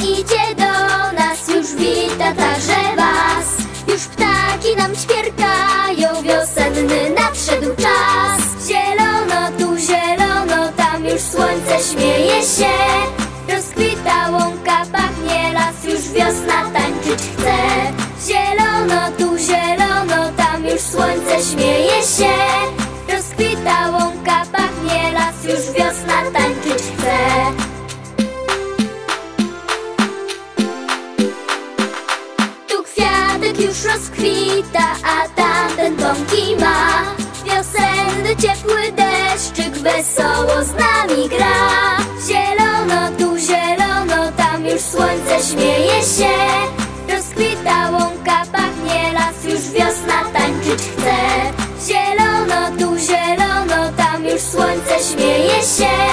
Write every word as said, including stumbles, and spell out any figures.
idzie do nas, już wita także was. Już ptaki nam ćwierkają, wiosenny nadszedł czas. Zielono tu, zielono tam, już słońce śmieje się. Rozkwita łąka, pachnie las, już wiosna tańczyć chce. Zielono tu, zielono tam, już słońce śmieje się. Rozkwita łąka, pachnie las, już wiosna tańczyć chce. Tu kwiatek już rozkwita, a tamten bąki ma. Wiosenny ciepły deszczyk wesoło z nami gra. Zielono tu, zielono tam, już słońce śmieje się. Rozkwita łąka, pachnie las, już wiosna tańczyć chce. Zielono tu, zielono tam, już słońce śmieje się.